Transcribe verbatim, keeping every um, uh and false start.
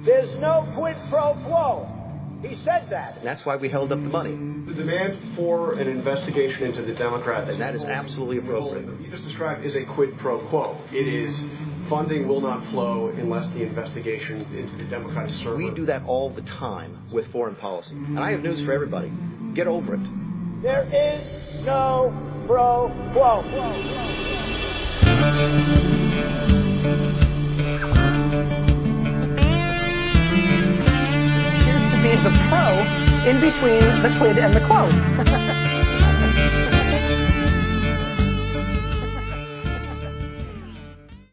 There's no quid pro quo. He said that. And that's why we held up the money. The demand for an investigation into the Democrats... And that is absolutely appropriate. What you just described is a quid pro quo. It is funding will not flow unless the investigation into the Democratic server... We do that all the time with foreign policy. And I have news for everybody. Get over it. There is no pro quo. The pro in between the quid and the quo.